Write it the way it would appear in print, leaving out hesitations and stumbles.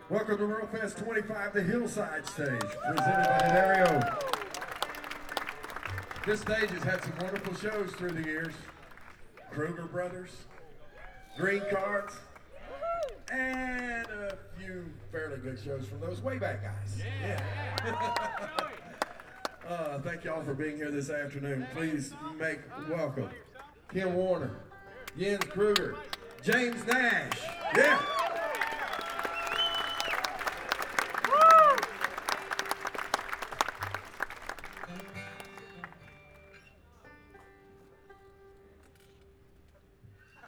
Welcome to WorldFest 25, the Hillside Stage, presented by Dario. This stage has had some wonderful shows through the years. Kruger Brothers, Green Cards, and a few fairly good shows from those way back guys. Yeah. Thank y'all for being here this afternoon. Please make welcome Kim Warner, Jens Kruger, James Nash. Yeah.